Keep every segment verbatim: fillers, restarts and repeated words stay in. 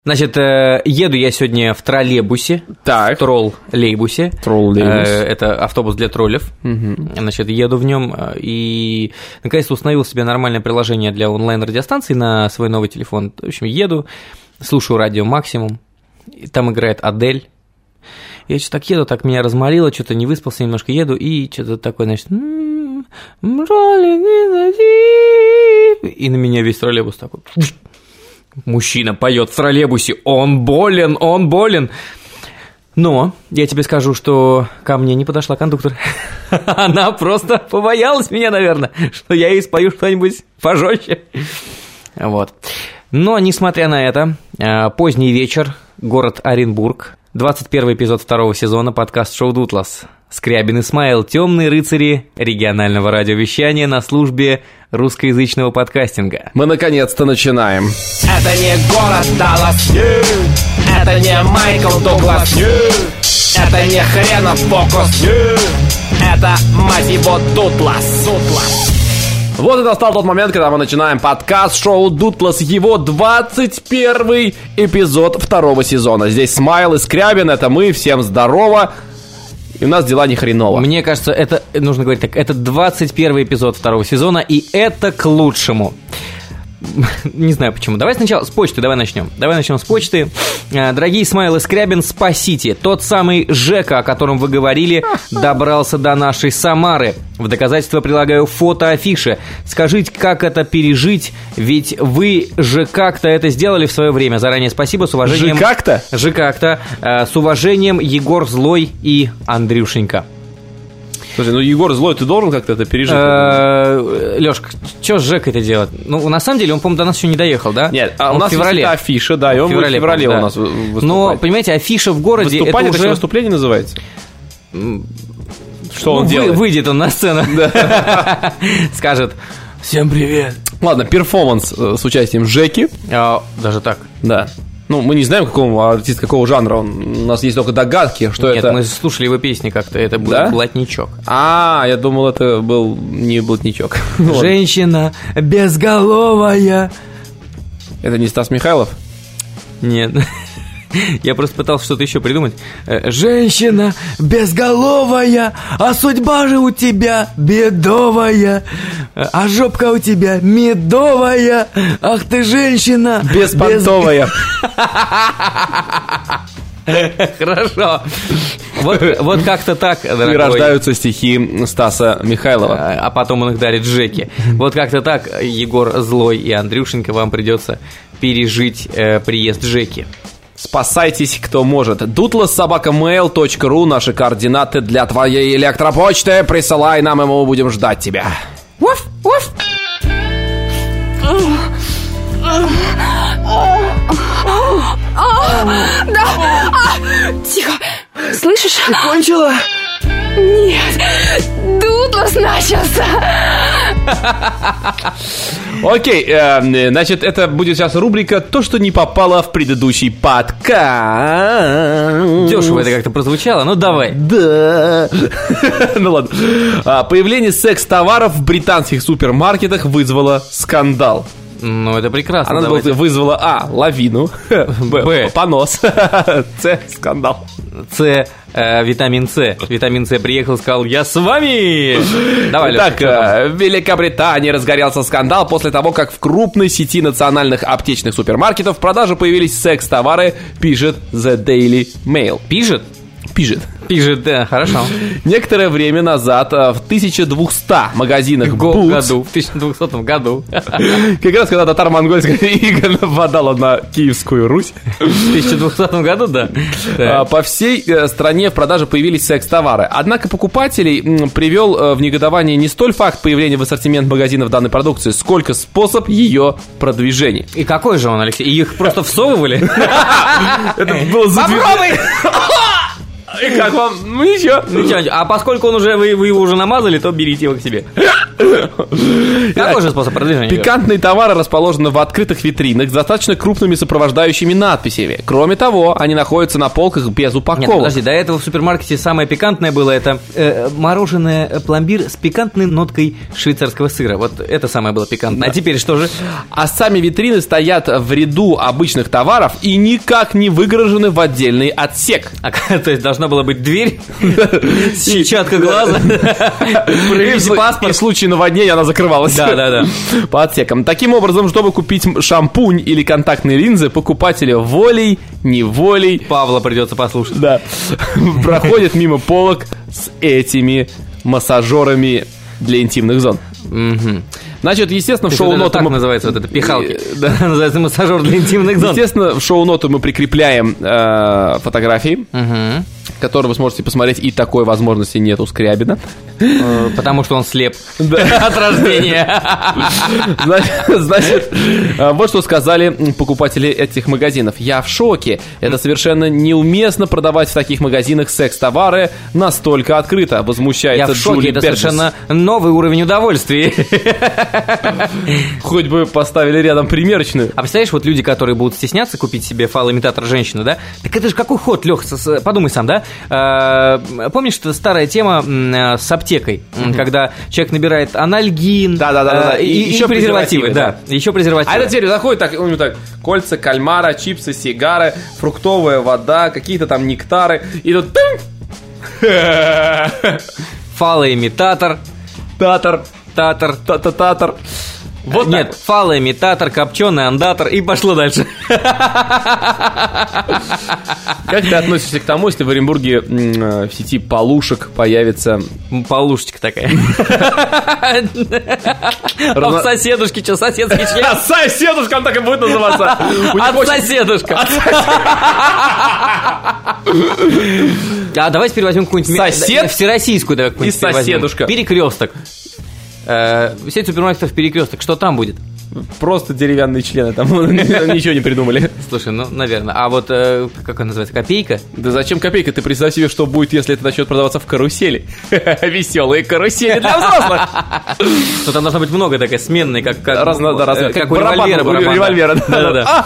Значит, э, еду я сегодня в троллейбусе, так. в троллейбусе. Троллейбус. Э, это автобус для троллев. Угу. Значит, еду в нем и наконец-то установил себе нормальное приложение для онлайн-радиостанции на свой новый телефон. В общем, еду, слушаю радио «Максимум», и там играет Адель. Я что-то так еду, так меня разморило, что-то не выспался, немножко еду, и что-то такое, значит... И на меня весь троллейбус такой... Мужчина поет в троллейбусе, он болен, он болен. Но я тебе скажу, что ко мне не подошла кондуктор. Она просто побоялась меня, наверное, что я ей спою что-нибудь пожестче. Вот. Но, несмотря на это, поздний вечер, город Оренбург, двадцать первый эпизод второго сезона, подкаст «Шоу Дутлас». Скрябин и Смайл, темные рыцари регионального радиовещания на службе русскоязычного подкастинга. Мы наконец-то начинаем. Это не город Даллас, yeah. Это не Майкл Дуглас, yeah. Это не хренов фокус, yeah. Это, мать его, Дутлас, Дутлас. Вот и настал тот момент, когда мы начинаем подкаст «Шоу Дутлас», его двадцать первый эпизод второго сезона. Здесь Смайл и Скрябин, это мы, всем здорово. И у нас дела не хреново. Мне кажется, это, нужно говорить так, это двадцать первый эпизод второго сезона, и это к лучшему. Не знаю почему. Давай сначала с почты, давай начнем. Давай начнем с почты. Дорогие Смайл и Скрябин, спасите. Тот самый Жека, о котором вы говорили, добрался до нашей Самары. В доказательство прилагаю фото афиши. Скажите, как это пережить, ведь вы же как-то это сделали в свое время. Заранее спасибо, с уважением... Же как-то? Же как-то. С уважением, Егор Злой и Андрюшенька. Слушай, ну Егор Злой, ты должен как-то это пережить? Лёшка, что с Жекой-то делать? Ну, на самом деле, он, по-моему, до нас еще не доехал, да? Нет, а у нас есть афиша, да, и он в феврале, в феврале у нас выступает. Но, понимаете, афиша в городе... Выступать, это, это уже... выступление называется? Что он ну, делает? Выйдет он на сцену, скажет: всем привет. Ладно, перформанс с участием Жеки. Даже так? Да. Ну, мы не знаем, какого артиста, какого жанра он. У нас есть только догадки, что Нет, это... Нет, мы слушали его песни как-то, это был да? блатничок. А, я думал, это был не блатничок. Женщина безголовая. Это не Стас Михайлов? Нет. Я просто пытался что-то еще придумать. Женщина безголовая, а судьба же у тебя бедовая, а жопка у тебя медовая, ах ты женщина беспонтовая. Хорошо. Вот, вот как-то так, дорогой. И рождаются стихи Стаса Михайлова. А потом он их дарит Жеке. Вот как-то так, Егор Злой и Андрюшенька, вам придется пережить э, приезд Жеки. Спасайтесь, кто может. дутлас собака мэйл точка ру, наши координаты для твоей электропочты. Присылай нам, и мы будем ждать тебя. Уф, уф. Да. Тихо. Слышишь? Ты кончила? Нет. Дутлас начался. Окей, э, значит, это будет сейчас рубрика «То, что не попало в предыдущий подкаст». Дешево это как-то прозвучало, ну давай. Да. Ну ладно. Появление секс-товаров в британских супермаркетах вызвало скандал. Ну, это прекрасно. Она давайте. вызвала А. лавину, Б. понос, С. скандал. С. Э, витамин С. Витамин С приехал и сказал: я с вами. Давай, так, Леша, в Великобритании разгорелся скандал после того, как в крупной сети национальных аптечных супермаркетов в продаже появились секс-товары, пишет The Daily Mail. Пишет? Пишет. Пишет, да, хорошо. Некоторое время назад в тысяча двухстах магазинах Boots, году, в тысяча двухсотом году, как раз когда татаро-монгольская ига нападала на Киевскую Русь, в тысяча двухсотом году, да, по всей стране в продаже появились секс-товары. Однако покупателей привел в негодование не столь факт появления в ассортимент магазинов данной продукции, сколько способ ее продвижения. И какой же он, Алексей? Их просто всовывали? Попробуй! И как вам? Ну ничего. Ну, ничего, ничего. А поскольку он уже, вы, вы его уже намазали, то берите его к себе. Какой же способ продвижения? Пикантные товары расположены в открытых витринах с достаточно крупными сопровождающими надписями. Кроме того, они находятся на полках без упаковок. Нет, подожди, до этого в супермаркете самое пикантное было это э, мороженое пломбир с пикантной ноткой швейцарского сыра. Вот это самое было пикантное. Да. А теперь что же? А сами витрины стоят в ряду обычных товаров и никак не выгорожены в отдельный отсек. А, то есть должна была быть дверь, сетчатка глаза, проявите паспорт. И в случае наводнения она закрывалась. Да, да, да. По отсекам. Таким образом, чтобы купить шампунь или контактные линзы, покупатели волей-неволей... Павла придется послушать. Да. Проходят мимо полок с этими массажерами для интимных зон. Угу. Значит, естественно, в шоу-ноты... Так мы... называется вот это, пихалки. Да. Называется массажер для интимных зон. Естественно, в шоу-ноту мы прикрепляем э, фотографии, угу. которые вы сможете посмотреть, и такой возможности нет у Скрябина. Потому что он слеп от рождения. Значит, вот что сказали покупатели этих магазинов. Я в шоке. Это совершенно неуместно продавать в таких магазинах секс-товары настолько открыто. Возмущается Я в шоке. Джули Это Берджес. совершенно новый уровень удовольствия. Хоть бы поставили рядом примерочную. А представляешь, вот люди, которые будут стесняться купить себе фалоимитатор женщины, да? Так это же какой ход, Лех, подумай сам, да? Помнишь, это старая тема с аптекой, mm-hmm. когда человек набирает анальгин, да, да, да, да. И, и, еще и презервативы, да. да. Еще презервативы. А это теперь заходит так, у него так, кольца кальмара, чипсы, сигары, фруктовая вода, какие-то там нектары, и тут... Фалоимитатор. Татар. Татар. Та-та-татар. Вот Нет, так. Фалоимитатор, копченый андатор, и пошло дальше. Как ты относишься к тому, если в Оренбурге в сети полушек появится... Полушечка такая. А в соседушке что, соседский член? А соседушка, он так и будет называться. От соседушка. А давайте теперь возьмем какую-нибудь... Сосед? Всероссийскую давай какую-нибудь. И соседушка. Перекресток. Сеть супермаркетов «Перекресток». Что там будет? Просто деревянные члены, там ничего не придумали. Слушай, ну, наверное. А вот, э, как она называется, копейка? Да зачем копейка? Ты представь себе, что будет, если это начнет продаваться в карусели. Веселые карусели для взрослых. Ну, там должно быть много такой сменной, как, как, Разно, да, разно, как как у револьвера. У револьвера, да-да-да.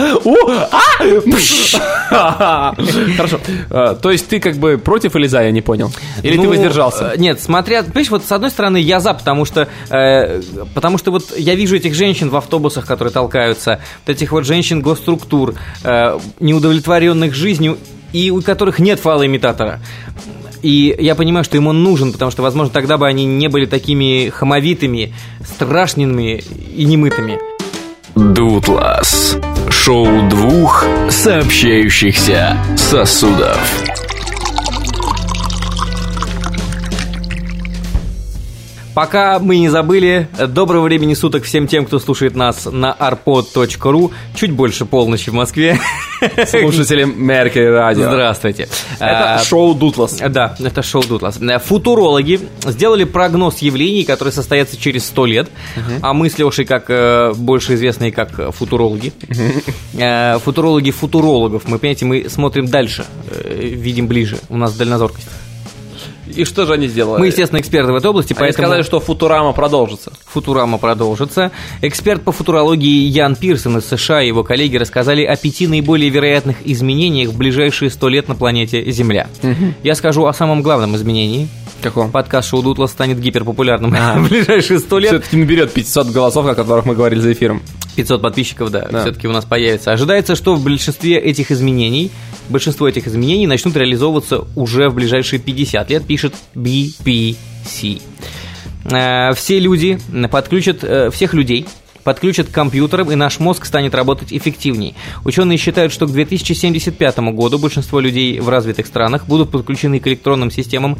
Хорошо. То есть ты как бы против или за, я не понял? Или ты воздержался? Нет, смотря, понимаешь, вот с одной стороны я за, потому что, потому что вот я вижу этих женщин в автобусах, которые толкаются, вот этих вот женщин-госструктур, э, неудовлетворенных жизнью, и у которых нет фалоимитатора. И я понимаю, что им он нужен, потому что, возможно, тогда бы они не были такими хамовитыми, страшными и немытыми. Дутлас. Шоу двух сообщающихся сосудов. Пока мы не забыли, доброго времени суток всем тем, кто слушает нас на арпод точка ру. Чуть больше полночи в Москве. Слушатели Меркель Радио. Здравствуйте. Это шоу Дутлас. Да, это шоу Дутлас. Футурологи сделали прогноз явлений, которые состоятся через сто лет. Uh-huh. А мы с Лешей, как больше известные как футурологи. Uh-huh. Футурологи футурологов. Мы, понимаете, мы смотрим дальше, видим ближе. У нас дальнозоркость. И что же они сделали? Мы, естественно, эксперты в этой области, они поэтому... сказали, что Футурама продолжится. Футурама продолжится. Эксперт по футурологии Ян Пирсон из США и его коллеги рассказали о пяти наиболее вероятных изменениях в ближайшие сто лет на планете Земля. Угу. Я скажу о самом главном изменении. Каком? Подкаст «Шоу Дутлас» станет гиперпопулярным а. в ближайшие сто лет. Все-таки наберет пятьсот голосов, о которых мы говорили за эфиром. пятьсот подписчиков, да, да. все-таки у нас появится. Ожидается, что в большинстве этих изменений, большинство этих изменений начнут реализовываться уже в ближайшие пятьдесят лет, пишет би би си. Все люди подключат, всех людей подключат к компьютерам, и наш мозг станет работать эффективней. Ученые считают, что к две тысячи семьдесят пятому году большинство людей в развитых странах будут подключены к электронным системам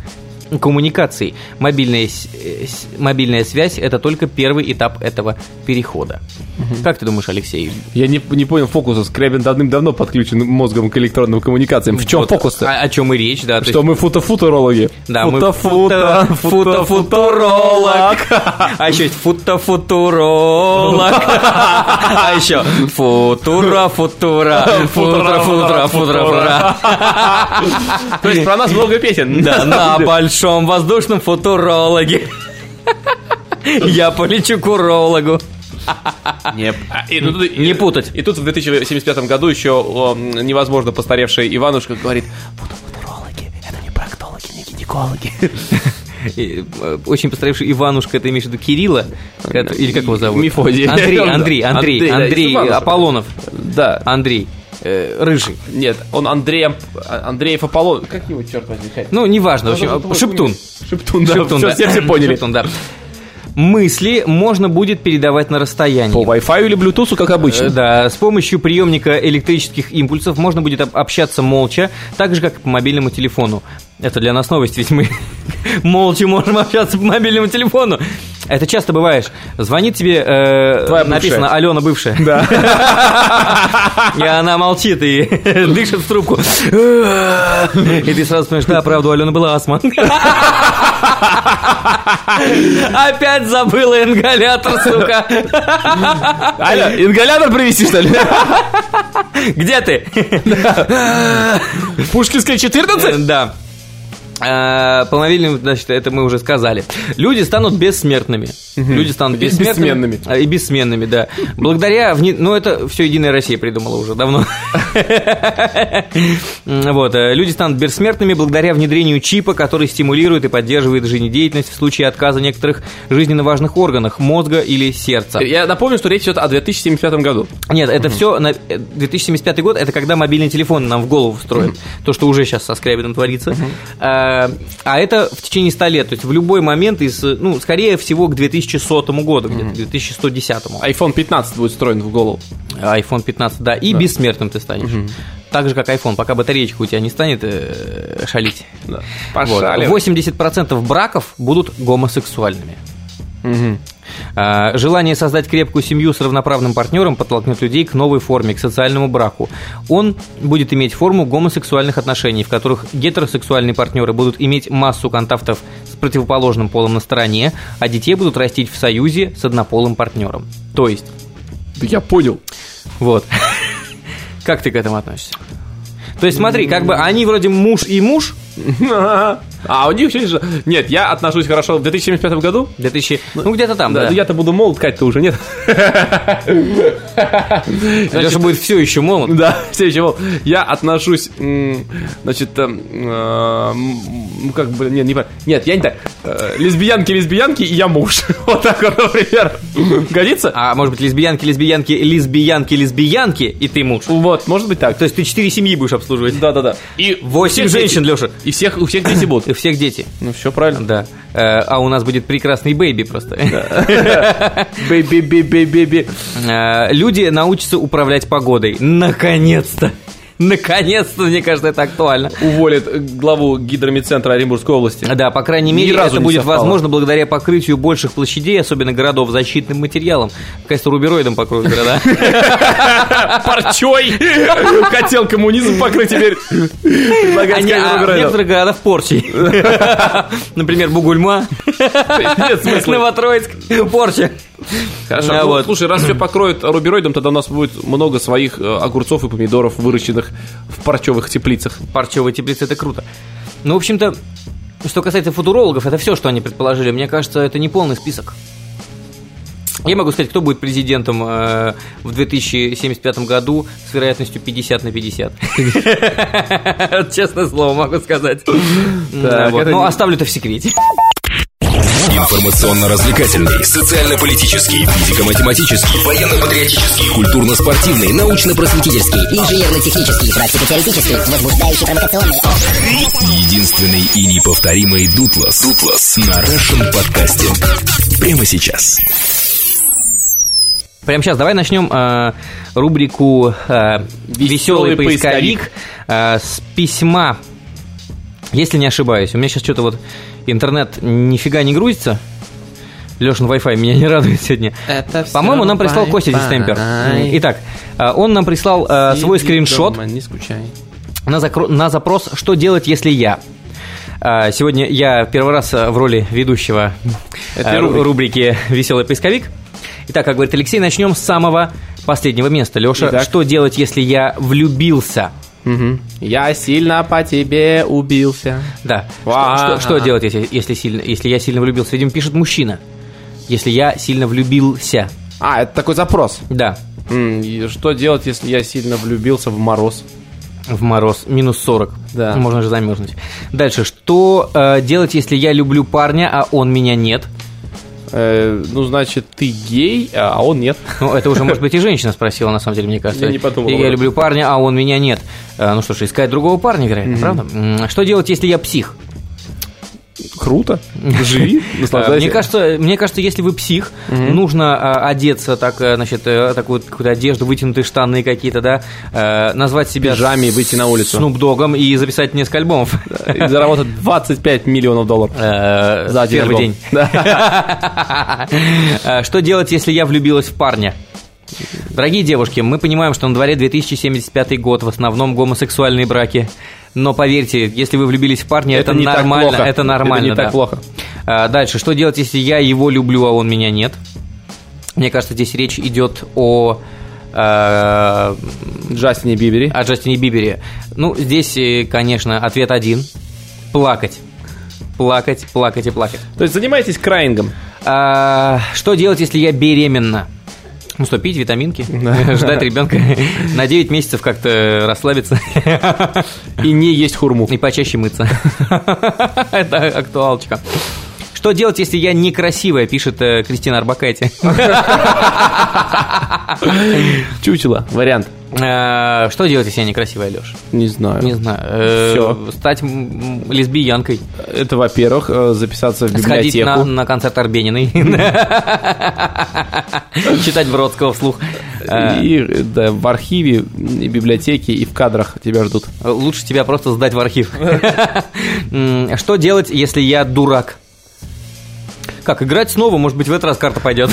коммуникаций. Мобильная, с- с- мобильная связь – это только первый этап этого перехода. Угу. Как ты думаешь, Алексей? Я не, не понял фокуса. Скрябин давным-давно подключен мозгом к электронным коммуникациям. В чем Вот, фокус-то? О, о чем и речь, да. то Что есть- мы футо-футурологи? Да, мы футо-футо, футо-футуролог. А еще есть футо-футуролог. А еще футура-футура. Футура-футура-футура. То есть про нас много песен. Да, на большом воздушном футурологе. Я полечу к урологу. Не, а, и, ну, тут- и- Не путать. И тут в две тысячи семьдесят пятом году еще о, невозможно постаревший Иванушка говорит: футурологи, это не проктологи, не гинекологи. И, э, Очень постаревший Иванушка, это имеешь в виду Кирилла? Это- Или как его зовут? Мефодий. Андрей, Андрей, Андрей, Андрей, да, Андрей Иванушек. Аполлонов. Да. Андрей. э, Рыжий. Нет, он Андрей, Андреев Аполлон. Как его, черт возьми, Кать? Ну, неважно, в общем, Шептун. Шептун, да. Шептун, Всё, да. все, все поняли. Шептун, да. Мысли можно будет передавать на расстоянии. По Wi-Fi или Bluetooth, как Э, обычно. Да, с помощью приемника электрических импульсов можно будет об- общаться молча, так же, как и по мобильному телефону. Это для нас новость, ведь мы молча можем общаться по мобильному телефону. Это часто бываешь. Звонит тебе, э, Твоя написано бывшая. «Алена бывшая». Да. И она молчит и дышит в трубку. И ты сразу понимаешь, да, правда, у Алены была астма. Опять забыла ингалятор, сука. Алло, ингалятор привезти, что ли? Где ты? Пушкинская четырнадцать? Да. А, По мобильным, значит, это мы уже сказали. Люди станут бессмертными. Люди станут И бессмертными. бессменными. А, И бессменными, да. Благодаря... вне- Ну, это все Единая Россия придумала уже давно. Вот. э, Люди станут бессмертными благодаря внедрению чипа, который стимулирует и поддерживает жизнедеятельность в случае отказа некоторых жизненно важных органов, мозга или сердца. Я напомню, что речь идет о две тысячи семьдесят пятом году. Нет, это все на две тысячи семьдесят пятый год, это когда мобильный телефон нам в голову встроен. То, что уже сейчас со Скрябиным творится. А, а это в течение ста лет. То есть в любой момент из, ну, скорее всего, к две тысячи сотому году, где-то к две тысячи сто десятому. айфон пятнадцать будет встроен в голову. айфон пятнадцать, да, и бессмертным ты станешь. Так же, как iPhone, пока батареечка у тебя не станет э, шалить. Да. Вот. Пошалим. восемьдесят процентов браков будут гомосексуальными. Мгм. А, Желание создать крепкую семью с равноправным партнером подтолкнет людей к новой форме, к социальному браку. Он будет иметь форму гомосексуальных отношений, в которых гетеросексуальные партнеры будут иметь массу контактов с противоположным полом на стороне, а детей будут растить в союзе с однополым партнером. То есть, Да я понял. вот. Как ты к этому относишься? То есть, смотри, как бы они вроде муж и муж. А у них все же... Нет, я отношусь хорошо в две тысячи семьдесят пятом году. две тысячи, ну, где-то там, Да, да. я-то буду молод, Кать-то уже нет. Леша будет все еще молод. Да, все еще молод. Я отношусь, м, значит, эм, э, м, ну как бы, нет, не пон- нет, я не так. Э, Лесбиянки, лесбиянки, и я муж. Вот так вот, например. Годится? А может быть, лесбиянки, лесбиянки, лесбиянки, лесбиянки, и ты муж. Вот, может быть так. То есть ты четыре семьи будешь обслуживать. Да-да-да. И Восемь всех женщин, дети. Леша. И всех, у всех дети будут. И у всех дети. Ну, все правильно. Да. Э, А у нас будет прекрасный бэйби просто. Бэби-бэби-бэби. Э, Люди научатся управлять погодой. Наконец-то. Наконец-то, мне кажется, это актуально. Уволят э, главу гидромедцентра Оренбургской области. Да, по крайней Ни мере, разу это не будет совпало. возможно благодаря покрытию больших площадей, особенно городов, защитным материалом. Кажется, рубероидом покроют города. Парчой! Хотел коммунизм покрыть, теперь предлагает Они, сказать а в рубероидом. некоторых городах порчей. Например, Бугульма, Нет смысла. Новотроицк, порча. Хорошо, Да, ну, вот. слушай, раз все покроют рубероидом, тогда у нас будет много своих э, огурцов и помидоров, выращенных в парчевых теплицах. Парчевые теплицы, это круто. Ну, в общем-то, что касается футурологов, это все, что они предположили. Мне кажется, это не полный список. Я могу сказать, кто будет президентом э, в две тысячи семьдесят пятом году с вероятностью пятьдесят на пятьдесят. Честное слово могу сказать. Да, вот. это Но не- оставлю это в секрете. Информационно-развлекательный, социально-политический, физико-математический, военно-патриотический, культурно-спортивный, научно-просветительский, инженерно-технический, практико-теоретический, возбуждающий, провокационный. единственный и неповторимый Дутлас. Дутлас на Russian подкасте. Прямо сейчас. Прямо сейчас давай начнем э, рубрику э, «Веселый поисковик» э, с письма, если не ошибаюсь. У меня сейчас что-то вот интернет нифига не грузится. Лешин Wi-Fi меня не радует сегодня. Это По-моему, нам прислал Костя Дистемпер. Итак, он нам прислал э, свой скриншот не скучай. на, закро- на запрос «Что делать, если я?». Э, сегодня я первый раз в роли ведущего э, рубрики. рубрики «Веселый поисковик». Итак, как говорит Алексей, начнем с самого последнего места. Леша, Итак. Что делать, если я влюбился? Угу. Я сильно по тебе убился. Да. Что, что, что делать, если, если, сильно, если я сильно влюбился? Видимо, пишет мужчина. Если я сильно влюбился. А, это такой запрос? Да. М-м, что делать, если я сильно влюбился в мороз? В мороз. Минус сорок. Да. Можно же замерзнуть. Дальше. Что э, делать, если я люблю парня, а он меня нет? Э, ну, значит, ты гей, а он нет. Ну, это уже, может быть, и женщина спросила, на самом деле, мне кажется. Я не подумал. Я люблю парня, а он меня нет. Э, ну что ж, искать другого парня, вероятно, mm-hmm. правда? Что делать, если я псих? Круто. Живи, наслаждайся. Мне кажется, мне кажется, если вы псих, угу. нужно а, одеться так, значит, такую какую-то одежду, вытянутые штаны какие-то, да, а, назвать себя пижаме и выйти на улицу. Снуп Доггом и записать несколько альбомов. И заработать двадцать пять миллионов долларов за первый день. Что делать, если я влюбилась в парня? Дорогие девушки, мы понимаем, что на дворе две тысячи семьдесят пятый год, в основном гомосексуальные браки. Но поверьте, если вы влюбились в парня, это, это нормально. Это нормально. Это не да. так плохо. А, дальше, что делать, если я его люблю, а он меня нет? Мне кажется, здесь речь идет о э, Джастине Бибере. О Джастине Бибере. Ну, здесь, конечно, ответ один: плакать. Плакать, плакать и плакать. То есть занимаетесь краингом. А, что делать, если я беременна? Ну что, пить витаминки, ждать ребенка, на девять месяцев как-то расслабиться. И не есть хурму. И почаще мыться. Это актуалочка. Что делать, если я некрасивая, пишет э, Кристина Арбакайте. Чучело, вариант. Э, что делать, если я некрасивая, Леш? Не знаю. Не знаю. Э, Все. Стать м- лесбиянкой. Это, во-первых, записаться в библиотеку. Сходить на, на концерт Арбениной. Читать Бродского вслух. И да, в архиве, и библиотеке, и в кадрах тебя ждут. Лучше тебя просто сдать в архив. Что делать, если я дурак? Как, играть снова? Может быть, в этот раз карта пойдет.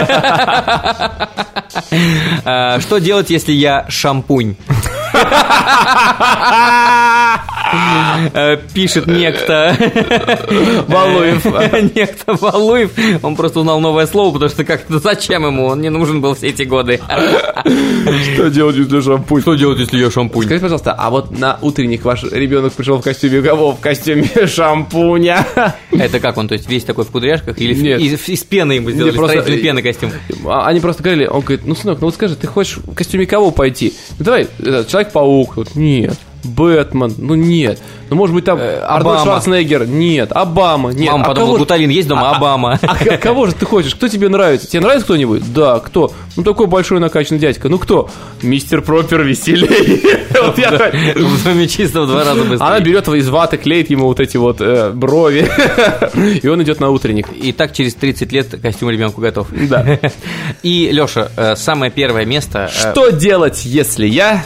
Что делать, если я шампунь? Пишет некто Валуев. Некто Валуев. Он просто узнал новое слово, потому что как-то зачем ему? Он не нужен был все эти годы. Что делать, если шампунь? Что делать, если я шампунь? Скажите, пожалуйста, а вот на утренник ваш ребенок пришел в костюме кого? В костюме шампуня. Это как он? То есть весь такой в кудряшках? Или Нет. из, из пены ему сделали? Просто... Строительной пены костюм? Они просто говорили, он говорит, ну, сынок, ну вот скажи, ты хочешь в костюме кого пойти? Ну, давай, это, Человек-паук. Вот, нет. Бэтмен, ну нет. Ну, может быть, там э, Арнольд Шварценеггер. Нет. Обама. Нет. Мама а подумала, Гуталин есть дома? А, Обама. А, а кого же ты хочешь? Кто тебе нравится? Тебе нравится кто-нибудь? Да, кто? Ну, такой большой накачанный дядька. Ну, кто? Мистер Пропер веселее. Чисто в два раза быстрее. Она берет из ваты, клеит ему вот эти вот брови, и он идет на утренник. И так через тридцать лет костюм ребенку готов. Да. И, Леша, самое первое место... Что делать, если я...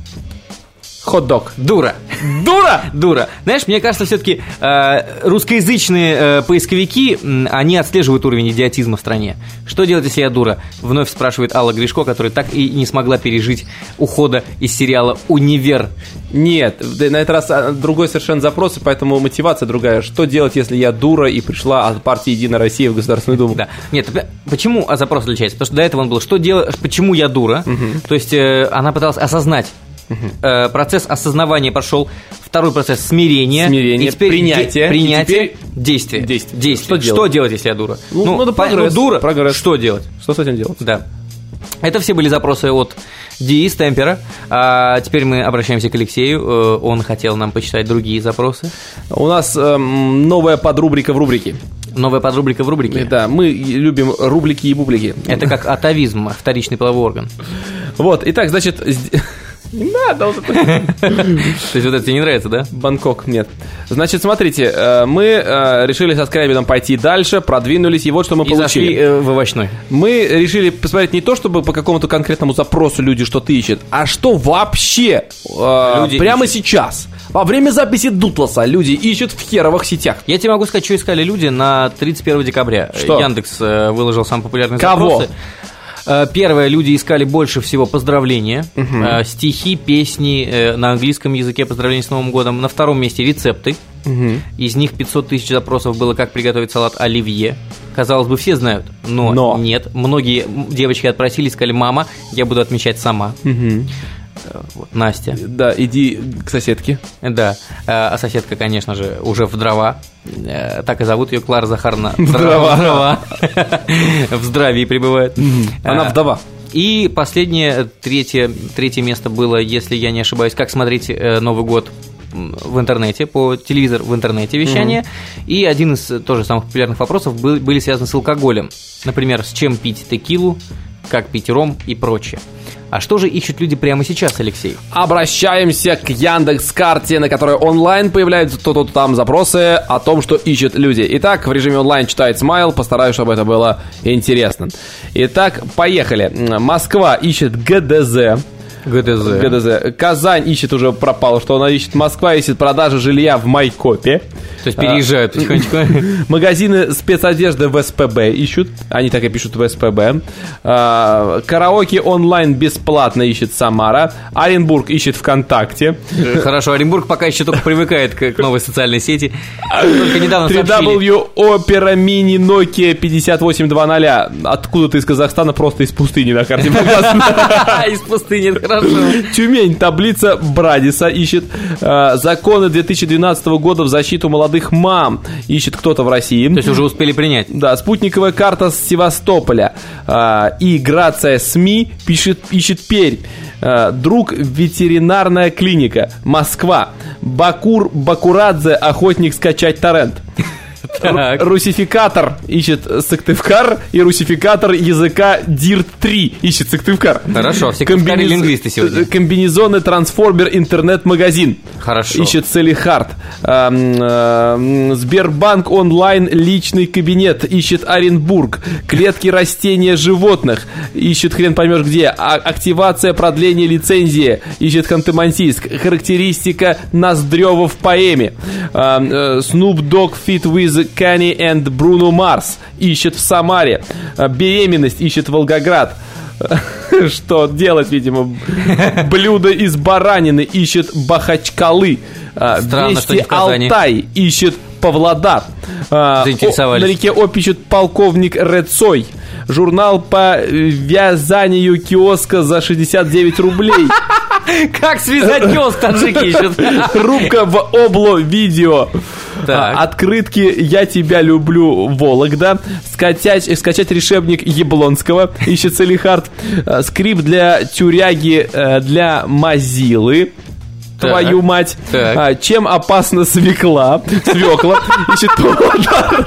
Хот-дог. Дура. Дура? Дура. Знаешь, мне кажется, все-таки э, русскоязычные э, поисковики, э, они отслеживают уровень идиотизма в стране. Что делать, если я дура? Вновь спрашивает Алла Гришко, которая так и не смогла пережить ухода из сериала «Универ». Нет, на этот раз другой совершенно запрос, и поэтому мотивация другая. Что делать, если я дура и пришла от партии «Единая Россия» в Государственную Думу? Да. Нет, почему запрос отличается? Потому что до этого он был «Что делать? Почему я дура?» угу. То есть э, она пыталась осознать. Uh-huh. Процесс осознавания прошел, второй процесс смирения, смирение, и теперь принятие, де- принятие, и теперь действие. действие. действие. Что, что делать? делать, если я дура? Ну, ну надо прогресс. Ну, дура, прогресс. Что делать? Что с этим делать? Да. Это все были запросы от Ди Стемпера. А теперь мы обращаемся к Алексею. Он хотел нам почитать другие запросы. У нас эм, новая подрубрика в рубрике. Новая подрубрика в рубрике? Да, мы любим рубрики и бублики. Это как атовизм, вторичный половой орган. Вот, итак, значит... Не надо вот это. То есть вот это тебе не нравится, да? Бангкок, нет. Значит, смотрите, мы решили со Скрябином пойти дальше, продвинулись, и вот что мы и получили. И зашли в овощной. Мы решили посмотреть не то, чтобы по какому-то конкретному запросу люди что-то ищут, а что вообще люди прямо ищут. Сейчас Во время записи Дутласа люди ищут в херовых сетях. Я тебе могу сказать, что искали люди на тридцать первого декабря. Что? Яндекс э, выложил самые популярные Кого? запросы. Э, Первое, люди искали больше всего поздравления, Угу. э, стихи, песни э, на английском языке, поздравления с Новым годом. На втором месте рецепты. Угу. Из них пятьсот тысяч запросов было, как приготовить салат оливье. Казалось бы, все знают, но, Но. нет. Многие девочки отпросились, сказали: мама, я буду отмечать сама. Угу. Вот, Настя. Да, иди к соседке. Да, а соседка, конечно же, уже в дрова. Э, Так и зовут ее, Клара Захаровна. В дрова. В дрова. В здравии пребывает. Она А, вдова. И последнее, третье, третье место было, если я не ошибаюсь, как смотреть э, Новый год м, в интернете, по телевизору в интернете вещание. И один из э, тоже самых популярных вопросов был, были связаны с алкоголем. Например, с чем пить текилу, как пить ром и прочее. А что же ищут люди прямо сейчас, Алексей? Обращаемся к Яндекс.Карте, на которой онлайн появляются то-то там запросы о том, что ищут люди. Итак, в режиме онлайн читает Смайл, постараюсь, чтобы это было интересно. Итак, поехали. Москва ищет ГДЗ. ГДЗ. ГДЗ. Казань ищет, уже пропало, что она ищет. Москва ищет продажи жилья в Майкопе. То есть переезжают потихонечку. Магазины спецодежды в СПБ ищут. Они так и пишут в СПБ. А, Караоке онлайн бесплатно ищет Самара. Оренбург ищет ВКонтакте. Хорошо, Оренбург пока еще только привыкает к, к новой социальной сети. Только недавно три сообщили. дабл ю Opera Mini Nokia пятьдесят восемь двадцать. Откуда-то из Казахстана, просто из пустыни на карте показано. Из пустыни, хорошо. Тюмень, таблица Брадиса ищет. э, Законы две тысячи двенадцатого года в защиту молодых мам ищет кто-то в России. То есть уже успели принять. Да, спутниковая карта с Севастополя. э, И Грация СМИ пишет, ищет Перь. Э, Друг ветеринарная клиника Москва. Бакур Бакурадзе, охотник скачать торрент. Так. Русификатор ищет Сыктывкар, и русификатор языка дирт три ищет Сыктывкар. Хорошо, все Комбинез- лингвисты сегодня. Комбинезоны трансформер интернет-магазин Хорошо. ищет Салихард. Эм, эм, Сбербанк онлайн личный кабинет ищет Оренбург. Клетки растения животных ищет хрен поймешь где. А- активация продления лицензии ищет Ханты-Мансийск. Характеристика Ноздрева в поэме. Эм, э, Snoop Dogg feat with Kanye and Bruno Mars ищет в Самаре. Э, Беременность ищет Волгоград. Что делать, видимо? Блюдо из баранины ищет Бахачкалы. А, Странно, что не Вести в Казани. Алтай ищет Павлодар. А, Заинтересовались. о, на реке О пишет полковник Рецой. Журнал по вязанию киоска за шестьдесят девять рублей. Как связать киоск, таджики ищут. Рубка в обло видео. Так. А, Открытки «Я тебя люблю, Вологда». Скачать, скачать решебник Яблонского ищет Салихард. А, Скрипт для тюряги э, для Мазилы. Так. Твою мать. Так. А, Чем опасна свекла? Свекла. Ищет Павлодар.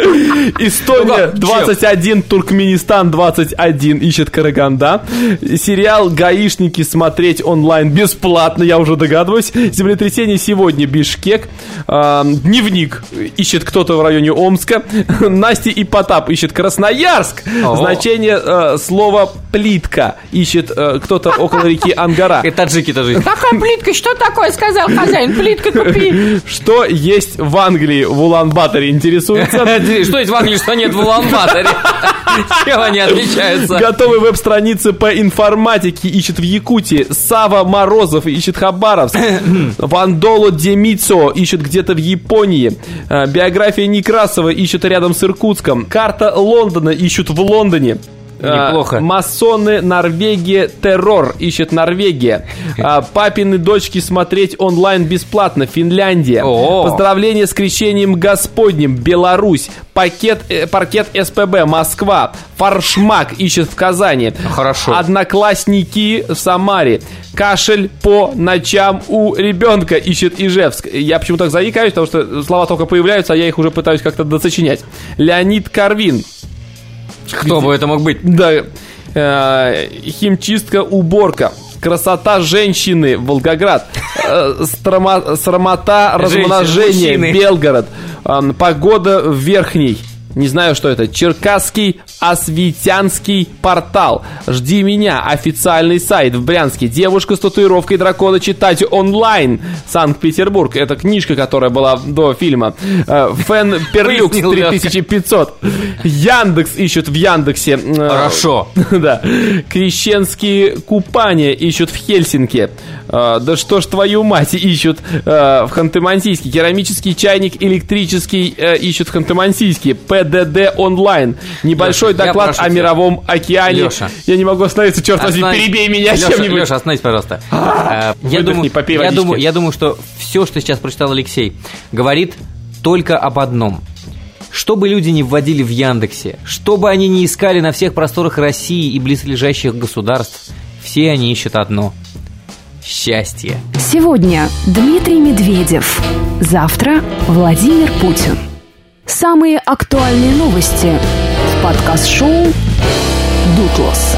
Эстония Ну-ка, двадцать один, Туркменистан двадцать один ищет Караганда. Сериал «Гаишники» смотреть онлайн бесплатно, я уже догадываюсь. Землетрясение сегодня, Бишкек. А, Дневник ищет кто-то в районе Омска. Настя и Потап ищет Красноярск. О. Значение э, слова «плитка» ищет э, кто-то около реки Ангара. И таджики тоже. Какая плитка? Что такое, сказал хозяин? Плитка купи. Что есть в Англии, в Улан-Баторе, интересуется. Что есть в Англии, что нет в Улан-Баторе? Чем они отличаются? Готовые веб-страницы по информатике ищет в Якутии. Сава Морозов ищет Хабаровск. Вандоло Демицо ищет где-то в Японии. А, Биография Некрасова ищет рядом с Иркутском. Карта Лондона ищут в Лондоне. А, Неплохо. Масоны, Норвегия, террор ищет Норвегия. А, Папины дочки смотреть онлайн бесплатно, Финляндия. О. Поздравления с крещением Господним, Беларусь. Пакет, э, паркет СПБ, Москва. Фаршмак ищет в Казани. Хорошо. Одноклассники в Самаре. Кашель по ночам у ребенка ищет Ижевск. Я почему так заикаюсь, потому что слова только появляются, а я их уже пытаюсь как-то досочинять. Леонид Карвин. Кто бы это мог быть? Да, э, химчистка, уборка. Красота женщины, Волгоград. Э, строма- Срамота, размножение, мужчины. Белгород. Э, Погода в Верхней. Не знаю, что это. Черкасский осветянский портал. Жди меня. Официальный сайт в Брянске. Девушка с татуировкой дракона читать онлайн. Санкт-Петербург. Это книжка, которая была до фильма. Фэн Перлюкс три тысячи пятьсот. Яндекс ищут в Яндексе. Хорошо. Да. Крещенские купания ищут в Хельсинки. Да что ж твою мать ищут в Ханты-Мансийске. Керамический чайник электрический ищут в Ханты-Мансийске. ПДД онлайн. Небольшой Леша, доклад о тебя. мировом океане. Леша. Я не могу остановиться, черт возьми, Останови- перебей меня Леша, чем-нибудь. Леша, остановись, пожалуйста. Э, Я Выдохни, думаю, попей я водички. думаю, я думаю, что все, что сейчас прочитал Алексей, говорит только об одном. Что бы люди не вводили в Яндексе, что бы они не искали на всех просторах России и близлежащих государств, все они ищут одно – счастье. Сегодня Дмитрий Медведев. Завтра Владимир Путин. Самые актуальные новости в подкаст-шоу «Дутлас».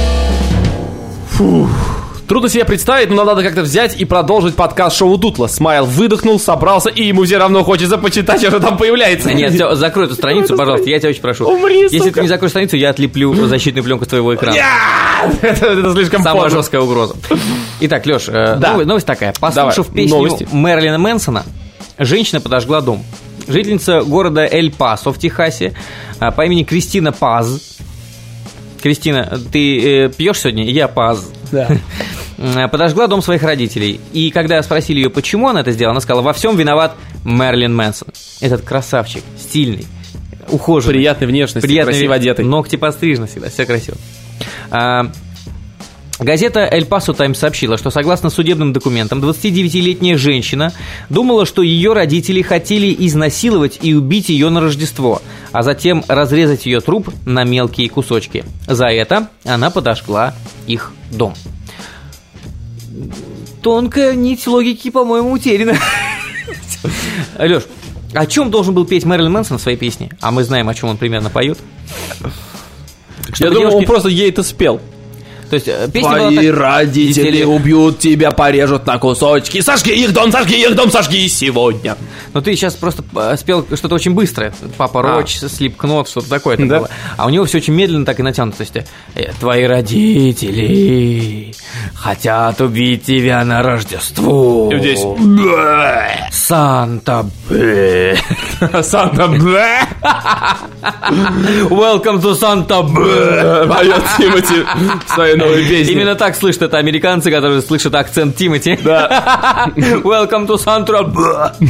Трудно себе представить, но надо как-то взять и продолжить подкаст шоу Дутлас. Смайл выдохнул, собрался, и ему все равно хочется почитать, что там появляется. Нет, все, закрой эту страницу, пожалуйста, я тебя очень прошу. Умри, Если сука. ты не закроешь страницу, я отлеплю защитную пленку с твоего экрана. Нет! Это, это слишком Самая поздно. жесткая угроза. Итак, Леш, э, Да. новость, новость такая. Послушав Давай, песню новости. Мэрилина Мэнсона, женщина подожгла дом. Жительница города Эль-Пасо в Техасе э, по имени Кристина Паз. Кристина, ты э, пьешь сегодня? Я Паз. Да. Э, Подожгла дом своих родителей. И когда спросили ее, почему она это сделала, она сказала, во всем виноват Мэрилин Мэнсон. Этот красавчик, стильный, ухоженный. Приятной внешности, Приятный красиво вид, одетый. Ногти пострижены всегда, все красиво. А, газета «Эль Пасо Таймс» сообщила, что согласно судебным документам, двадцатидевятилетняя женщина думала, что ее родители хотели изнасиловать и убить ее на Рождество, а затем разрезать ее труп на мелкие кусочки. За это она подожгла их дом. Тонкая нить логики, по-моему, утеряна. Леш, о чем должен был петь Мэрилин Мэнсон в своей песне? А мы знаем, о чем он примерно поет. Я Чтобы думаю, он девушки- просто ей это спел. То есть э, песня была Твои так- родители веселье. убьют тебя, порежут на кусочки. Сожги их дом, сожги их дом, сожги сегодня. Но ты сейчас просто э, спел что-то очень быстрое. Папа А. Роч, Слипкнот, что-то такое это Да? было. А у него все очень медленно так и натянуто. То есть э, твои родители хотят убить тебя на Рождество. И здесь. Санта Б. Санта Б. Welcome to Santa Б. Поет Тимати в своей новой песне. Именно так слышат это американцы, которые слышат акцент Тимати. Да. Welcome to Santa Б.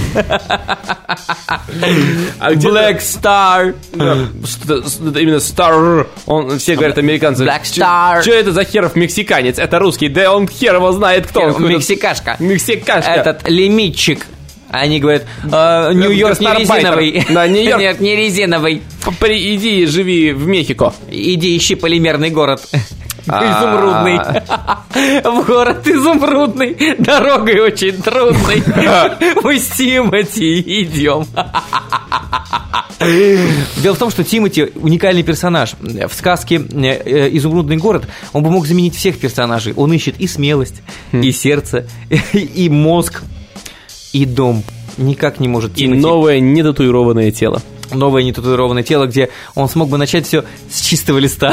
А где Black Star. Что-то именно Star. Он, все говорят американцы. Black Star. Что это за херов мексиканец? Это русский. Да он хер его знает, кто он. Какой-то Мексикашка. Мексикашка. Этот лимитчик. Они говорят, «Э, Нью-Йорк не Гастарбайтер. резиновый. Да, Нью-Йорк. Нет, не резиновый. При- Иди, живи в Мехико. Иди ищи полимерный город. А. Изумрудный. В город изумрудный. Дорогой очень трудной. Мы с Тимати идем. Дело в том, что Тимати уникальный персонаж. В сказке э, «Изумрудный город» он бы мог заменить всех персонажей. Он ищет и смелость, и сердце, и мозг, и дом. Никак не может И Тимати. новое недатуированное тело. Новое нетатуированное тело, где он смог бы начать все с чистого листа.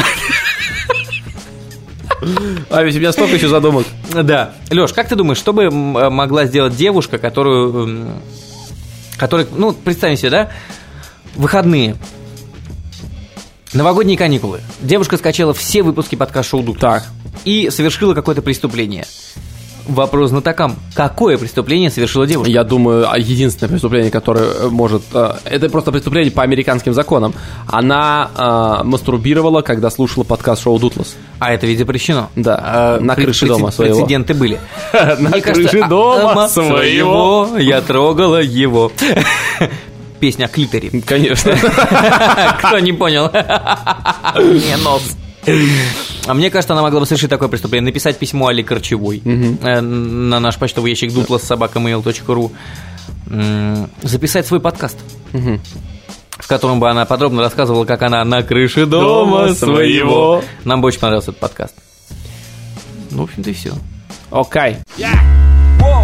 А ведь у меня столько еще задумок. Да. Лёш, как ты думаешь, что бы м, могла сделать девушка, которую... м, которая, ну, представим себе, да? Выходные. Новогодние каникулы. Девушка скачала все выпуски подкаст-шоу «Дук». Так. И совершила какое-то преступление. Вопрос знатокам. Какое преступление совершила девушка? Я думаю, а единственное преступление, которое может... э, Это просто преступление по американским законам. Она э, мастурбировала, когда слушала подкаст шоу «Дутлас». А это ведь запрещено. Да, А, на пред- крыше дома прецед- своего. Прецеденты были. На Мне кажется, крыше а- дома дома своего. Я трогала его. Песня о клиторе. Конечно. Кто не понял? Не нос. А мне кажется, она могла бы совершить такое преступление. Написать письмо Али Корчевой э, на наш почтовый ящик дутлас собака мейл точка ру. М, Записать свой подкаст, в котором бы она подробно рассказывала, как она на крыше дома, Дома своего. своего. Нам бы очень понравился этот подкаст. Ну, в общем-то, и все. Окей.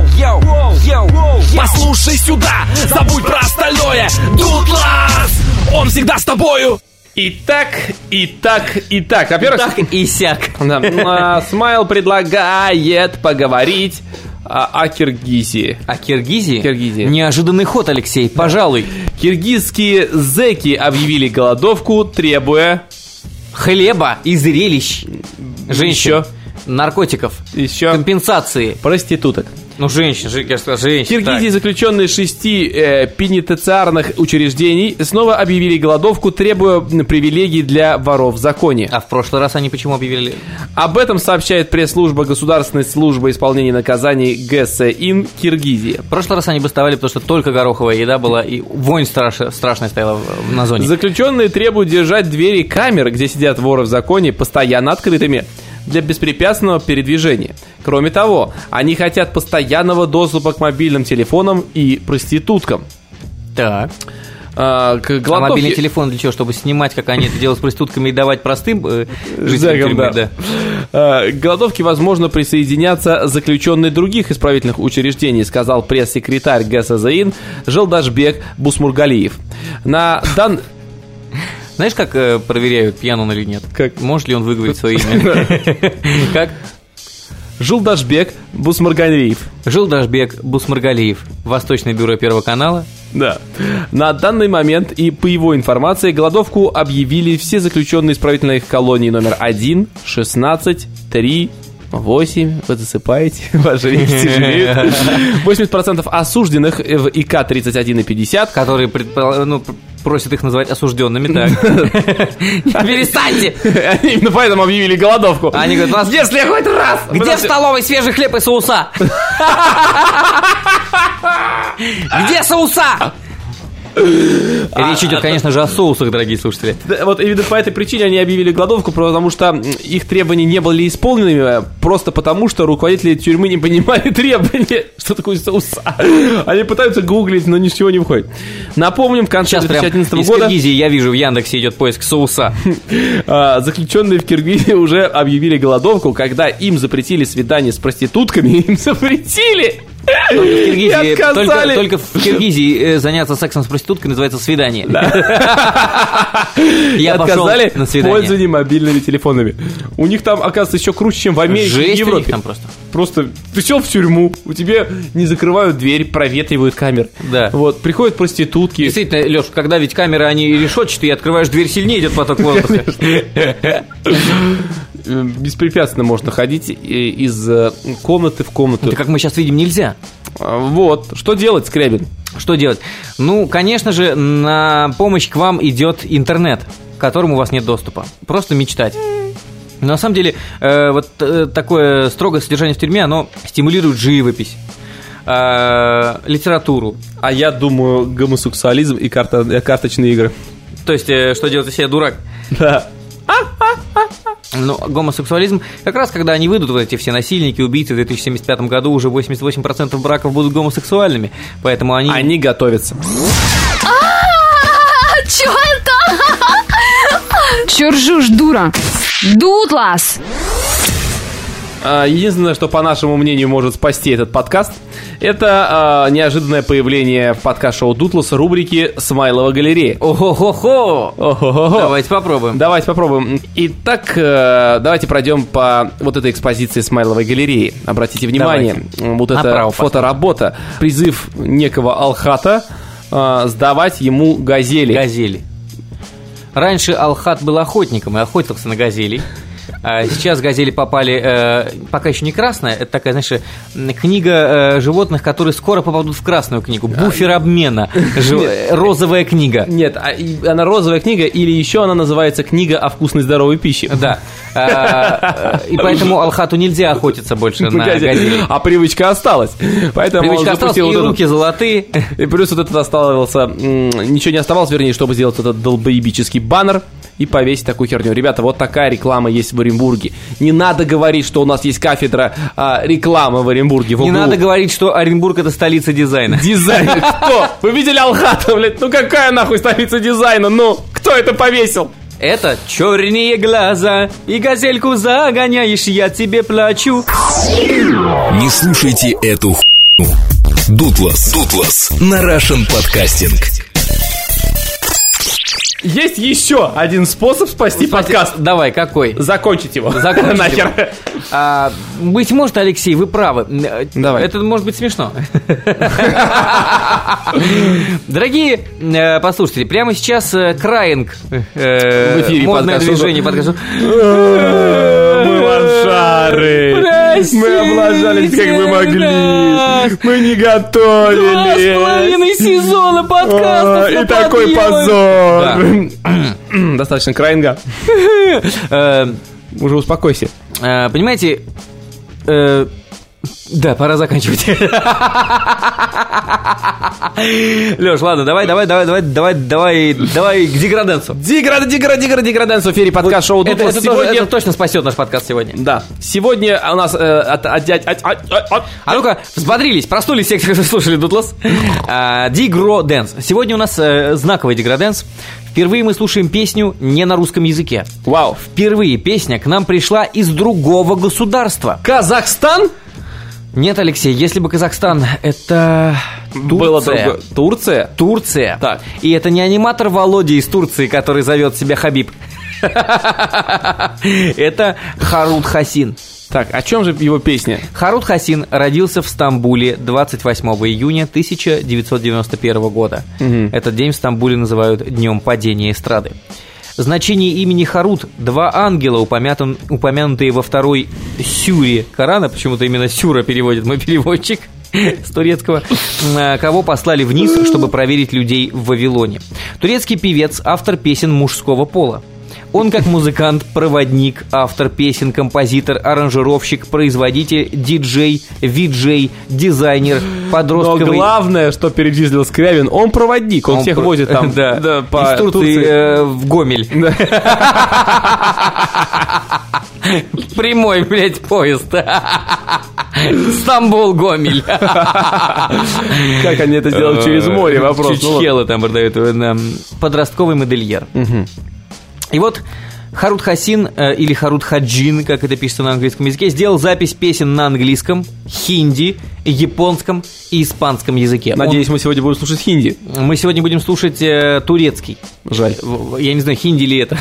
Послушай сюда, забудь про остальное. Дутлас! Он всегда с тобою. Итак, итак, итак. Во-первых, Так и сяк. да, а, Смайл предлагает поговорить о, о Киргизии. А Киргизии? Киргизии. Неожиданный ход, Алексей, пожалуй. Киргизские зэки объявили голодовку, требуя Хлеба и зрелищ. Женщин. Еще. Наркотиков. еще Компенсации. проституток. Ну, женщин, же- я же сказал, В женщин. Киргизии заключенные шести э, пенитенциарных учреждений снова объявили голодовку, требуя м, привилегий для воров в законе. Так. А в прошлый раз они почему объявили? Об этом сообщает пресс-служба Государственной службы исполнения наказаний ГСИН Киргизии. В прошлый раз они бастовали, потому что только гороховая еда была, и вонь страш- страшная стояла в- на зоне. Заключенные требуют держать двери камер, где сидят воры в законе, постоянно открытыми для беспрепятственного передвижения. Кроме того, они хотят постоянного доступа к мобильным телефонам и проституткам. Так. А, к А голодовке- мобильный телефон для чего? Чтобы снимать, как они это делают с проститутками и давать простым э, жителям Зэкам, тюрьмы, да. А, К голодовке, возможно, присоединятся заключенные других исправительных учреждений, сказал пресс-секретарь ГСЗИН Желдашбек Бусмургалиев. На дан... Знаешь, как э, проверяют, пьян он или нет? Как? Может ли он выговорить свое имя? Как? Желдашбек Бусмургалиев. Жилдашбек Бусмаргалиев, Восточное бюро Первого канала. Да. На данный момент и по его информации голодовку объявили все заключенные исправительных колоний номер один, шестнадцать, три, восемь. Вы засыпаете, ваши веки тяжелеют. восемьдесят процентов осужденных в ИК тридцать один и пятьдесят. Которые предпо- ну, пр- просят их называть осужденными, так. Перестаньте! Они именно поэтому объявили голодовку. Они говорят, у нас если хоть раз... где в столовой свежий хлеб и соуса? Где соуса? Речь идет, конечно же, о соусах, дорогие слушатели. Да, вот именно по этой причине они объявили голодовку, потому что м, их требования не были исполненными, просто потому что руководители тюрьмы не понимали требования. Что такое соуса? Они пытаются гуглить, но ничего не выходит. Напомним, в конце Сейчас две прям тысячи одиннадцатого из года Киргизии я вижу, в Яндексе идет поиск соуса. а, заключенные в Киргизии уже объявили голодовку, когда им запретили свидание с проститутками, им запретили. Только в И Киргизии, только, отказали. только в Киргизии э, заняться сексом с проституткой называется свидание. Я пошел отказали на в свидание. пользовании мобильными телефонами. У них там, оказывается, еще круче, чем в Америке и Жесть в у них Европе. там просто. Просто ты сел в тюрьму, у тебя не закрывают дверь, проветривают камеры. Да. Вот, приходят проститутки. Действительно, Леш, когда ведь камеры, они решетчатые, открываешь дверь, сильнее идет поток воздуха. Э, Беспрепятственно можно ходить э, из э, комнаты в комнату. Это, как мы сейчас видим, нельзя. А, Вот, что делать, Скрябин? Что делать? Ну, конечно же, на помощь к вам идет интернет, к которому у вас нет доступа. Просто мечтать. Но на самом деле, э, вот э, такое строгое содержание в тюрьме, оно стимулирует живопись, э, литературу. А я думаю, гомосексуализм и карта, э, карточные игры. То есть, э, что делать, если я дурак? Да. Ну, гомосексуализм, как раз когда они выйдут, вот эти все насильники, убийцы, в две тысячи семьдесят пятом году уже восемьдесят восемь процентов браков будут гомосексуальными. Поэтому они... Они готовятся. Чё это? Чё ржешь, дура? Дутлас! А, Единственное, что, по нашему мнению, может спасти этот подкаст, это а, неожиданное появление в подкаст-шоу Дутлас рубрики «Смайлова галерея». Ого-хо-хо! Ого-го-го. Давайте попробуем. Давайте попробуем. Итак, э, давайте пройдем по вот этой экспозиции Смайловой галереи. Обратите внимание, вот эта Направо фоторабота. Призыв некого Алхата э, сдавать ему газели. Газели. Раньше Алхат был охотником и охотился на газелей. А сейчас газели попали, э, пока еще не красная, это такая, знаешь, м, книга э, животных, которые скоро попадут в красную книгу. Буфер обмена. Жив- э, Розовая книга. Нет, а, и- она розовая книга, или еще она называется «Книга о вкусной здоровой пище». Да. А, э, И поэтому Алхату нельзя охотиться больше на газели. А привычка осталась. Поэтому он Привычка осталась, и запустил вот эту- руки золотые. И плюс вот этот оставался, м, ничего не оставалось, вернее, чтобы сделать этот долбоебический баннер и повесить такую херню. Ребята, вот такая реклама есть в Оренбурге. Не надо говорить, что у нас есть кафедра а, рекламы в Оренбурге. в Не углу. надо говорить, что Оренбург — это столица дизайна. Дизайн. Кто? Вы видели Алхата, блядь? Ну какая нахуй столица дизайна? Ну, кто это повесил? Это черные глаза, и газельку загоняешь, я тебе плачу. Не слушайте эту хуйню. Дутлас. Дутлас на Russian Podcasting. Есть еще один способ спасти подкаст. Давай, какой? Закончить его. Закончить Нахер. его. А, быть может, Алексей, вы правы. Давай. Это может быть смешно. Дорогие э, послушатели, прямо сейчас э, краинг, э, В эфире модное подкаст. движение подкаста. Мы лошары. Мы облажались, как мы могли. Мы не готовились. Два с половиной сезона подкастов. И такой позор. Достаточно краинга. Э, Уже успокойся. э, Понимаете, э, да, пора заканчивать. Лёш, ладно, давай, давай, давай, давай, давай, давай, давай к деграденсу. Деград, деград, деград, деграденс в эфире подкаст шоу Это, Дутлас. это, тоже- Сегодня... это точно спасет наш подкаст сегодня. Да. Сегодня у нас... э, от- от- от- от- от- от- А ну-ка, взбодрились, проснулись все, кто слушали Дутлас. А, Деграденс. Сегодня у нас э, знаковый деграденс. Впервые мы слушаем песню не на русском языке. Вау. Впервые песня к нам пришла из другого государства. Казахстан? Нет, Алексей, если бы Казахстан, это Было Турция. другое. Турция? Турция. Так. И это не аниматор Володя из Турции, который зовет себя Хабиб. Это Харут Хасин. Так, о чем же его песня? Харут Хасин родился в Стамбуле двадцать восьмого июня тысяча девятьсот девяносто первого года. Этот день в Стамбуле называют Днем падения эстрады. Значение имени Харут – два ангела, упомятан- упомянутые во второй сюре Корана, почему-то именно сюра переводит мой переводчик с турецкого, а, кого послали вниз, чтобы проверить людей в Вавилоне. Турецкий певец, автор песен мужского пола. Он как музыкант, проводник, автор песен, композитор, аранжировщик, производитель, диджей, виджей, дизайнер, Но подростковый... главное, что перечислил Скрябин, он проводник, он, Он всех про- возит там да. да, по из Турции, Турции. э, в Гомель. Прямой, блядь, поезд. Стамбул-Гомель. Как они это сделали через море, вопрос. Ну, Чучхелы там продают. э, Подростковый модельер. И вот Харут Хасин, э, или Харут Хаджин, как это пишется на английском языке, сделал запись песен на английском, хинди, японском и испанском языке. Надеюсь, мы сегодня будем слушать хинди. Он- мы сегодня будем слушать э, турецкий. Жаль. В- Я не знаю, хинди ли это.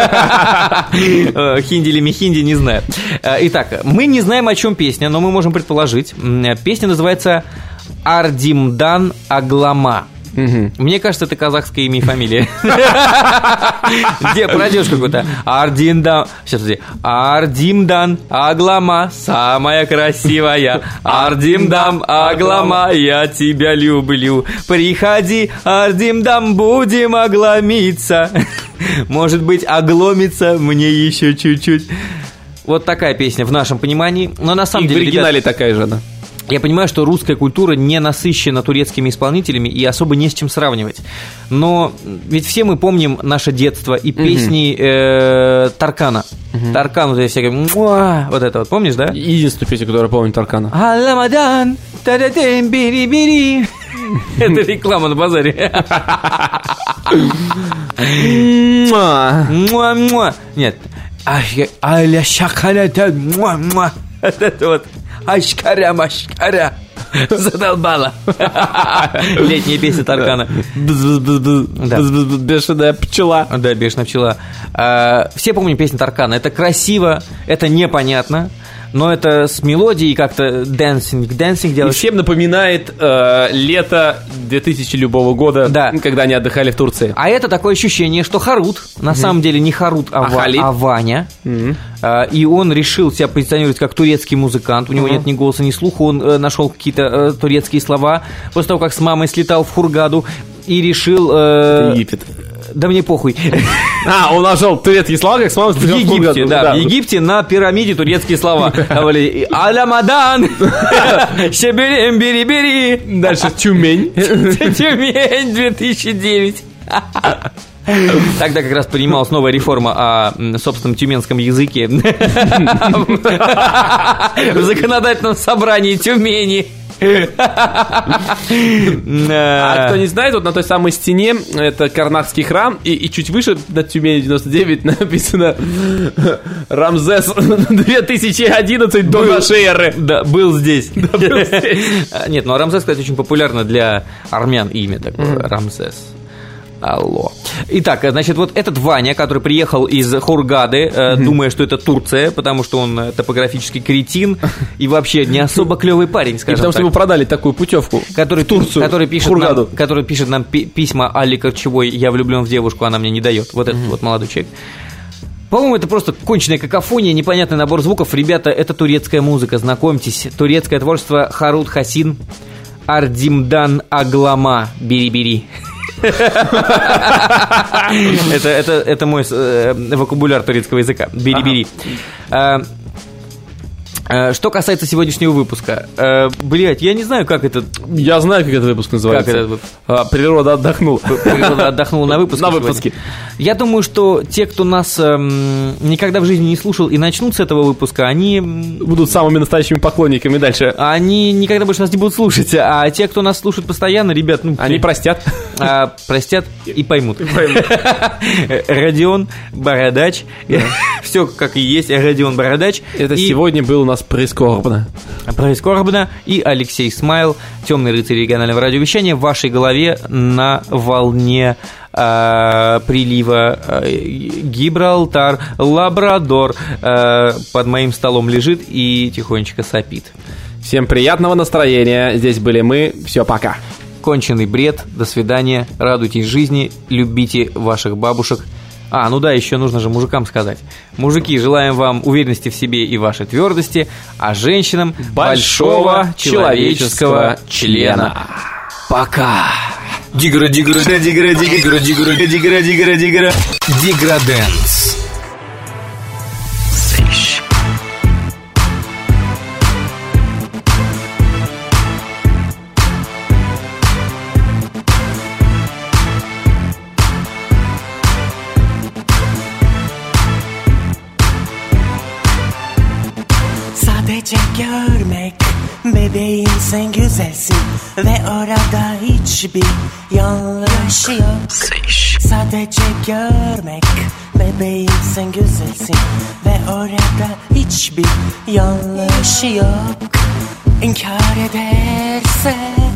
Э, Хинди ли мехинди, не знаю. Э, Итак, мы не знаем, о чем песня, но мы можем предположить. М, Песня называется «Ардимдан Аглама». Мне кажется, это казахское имя и фамилия. Где пройдешь какой-то Ардимдан. Сейчас, подожди. Ардимдан Аглама, самая красивая. Ардимдам Аглама, я тебя люблю. Приходи, Ардимдам, будем огломиться. Может быть, огломиться мне еще чуть-чуть. Вот такая песня в нашем понимании. Но на самом И в деле, ребят, оригинале такая же, да. я понимаю, что русская культура не насыщена турецкими исполнителями и особо не с чем сравнивать. Но ведь все мы помним наше детство и песни э, Таркана. Таркан, вот эти всякие, муа, вот это вот, помнишь, да? Единственную песню, которую помню Таркана. Аламадан, та-да-дым, бери-бери. Это реклама на базаре. Муа-муа. Нет. Аля шакалята, муа-муа. Вот это вот. Ашкаря-машкаря. Задолбала. Летняя песня Таркана. Да. Бешеная пчела. Да, бешеная пчела. А, все помним песню Таркана. Это красиво, это непонятно, но это с мелодией как-то dancing, dancing И делать. всем напоминает э, лето две тысячи любого года, Да. когда они отдыхали в Турции. А это такое ощущение, что Харут, на самом деле не Харут, а, А Ва- Халид? а Ваня. А, и он решил себя позиционировать как турецкий музыкант. У него нет ни голоса, ни слуха. Он э, нашел какие-то э, турецкие слова. После того, как с мамой слетал в Хургаду и решил... э, Египет. Да мне похуй. А, он нашел турецкие слова, как с мамой В Египте, да, в Египте на пирамиде турецкие слова. Там были «Алямадан», «Шеберем, бери-бери», Дальше Тюмень. «Тюмень две тысячи девять». Тогда как раз принималась новая реформа о м, собственном тюменском языке в законодательном собрании Тюмени. А кто не знает, вот на той самой стене это Карнакский храм, и, и чуть выше над Тюмени девяносто девять написано Рамзес две тысячи одиннадцать до нашей эры. Да, был здесь. Нет, ну а Рамзес, кстати, очень популярно для армян имя такое. Рамзес. Алло. Итак, значит, вот этот Ваня, который приехал из Хургады, э, думая, что это Турция, потому что он э, топографический кретин и вообще не особо клевый парень, И скажем потому что так. ему продали такую путевку Который, в Турцию, который пишет, Хургаду. нам, который пишет нам пи- письма Алле Корчевой «Я влюблен в девушку, она мне не дает». Вот этот вот молодой человек. По-моему, это просто конченная какофония, непонятный набор звуков. Ребята, это турецкая музыка, знакомьтесь. Турецкое творчество Харут Хасин, Ардимдан Аглама, бери-бери. Это, это, это мой э, вокабуляр турецкого языка. Бери-бери. А, а, Что касается сегодняшнего выпуска, э, блять, я не знаю, как это. Я знаю, как этот выпуск называется. Как этот выпуск? А, природа отдохнула. Природа отдохнула на выпуске. На сегодня. выпуске. Я думаю, что те, кто нас эм, никогда в жизни не слушал и начнут с этого выпуска, они, м, Будут самыми настоящими поклонниками дальше. они никогда больше нас не будут слушать. А те, кто нас слушает постоянно, ребят, ну, Они простят. а, простят и поймут. Родион Бородач. Все как и есть. Родион Бородач. Это И сегодня было у нас прискорбно. Прискорбно. И Алексей Смайл, темный рыцарь регионального радиовещания, в вашей голове на волне э, прилива э, Гибралтар, Лабрадор э, под моим столом лежит и тихонечко сопит. Всем приятного настроения. Здесь были мы. Все, пока. Конченый бред. До свидания. Радуйтесь жизни. Любите ваших бабушек. А, ну да, еще нужно же мужикам сказать. Мужики, желаем вам уверенности в себе и вашей твердости, а женщинам большого человеческого члена. Пока. Дигра, дигра, дигра, дигра, дигра, дигра, дигра, дигра, дигра. Диграденс. Sadece görmek bebeğim sen güzelsin ve orada hiçbir yanlış yok. Sadece görmek bebeğim sen güzelsin ve orada hiçbir yanlış yok. İnkar ederse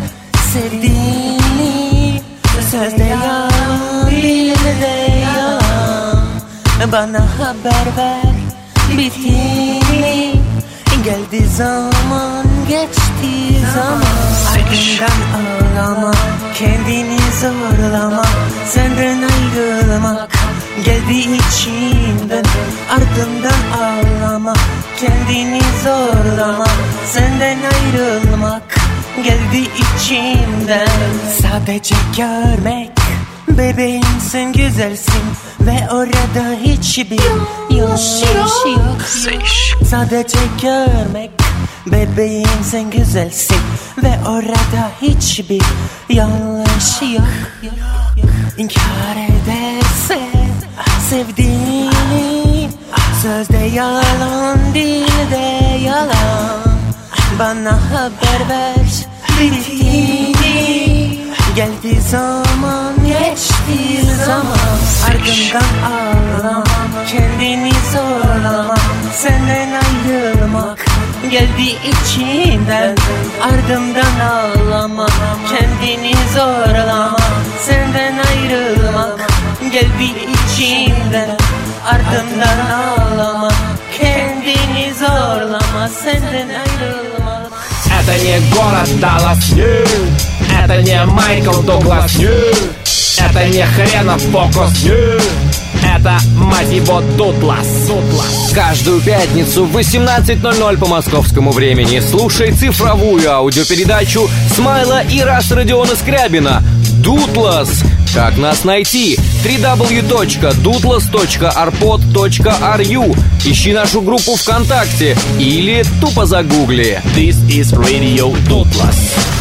sevdiğini sözde yalan dilde yalan. Bana haber ver bittiğini. Geldi zaman, geçti zaman. Ardından ağlama, kendini zorlama. Senden ayrılmak geldi içimden. Ardından ağlama, kendini zorlama. Senden ayrılmak geldi içimden. Sadece görmek bebeğim sen güzelsin ve orada hiçbir yanlış yok. Sadece görmek bebeğim sen güzelsin ve orada hiçbir yanlış yok. İnkar ederse sevdiğini sözde yalan dilde yalan. Bana haber ver bittiğini. Geldi zaman, geçti zaman. Ardından ağlama, kendini zorlama. Senden ayrılmak geldi içimden. Ardından ağlama, kendini zorlama. Senden ayrılmak geldi içimden. Ardından ağlama, kendini zorlama. Senden ayrılmak. Это не город Даллас, нет. Это не Майкл Дуглас, нет. Это не хренов фокус, нет. Это, мать его, Дутлас, Дутлас. Каждую пятницу в восемнадцать ноль ноль по московскому времени слушай цифровую аудиопередачу Смайла и Рас Родиона Скрябина «Дутлас». Как нас найти? дабл ю дабл ю дабл ю точка дутлас точка арпод точка ар ю. Ищи нашу группу ВКонтакте или тупо загугли. This is Radio Дутлас.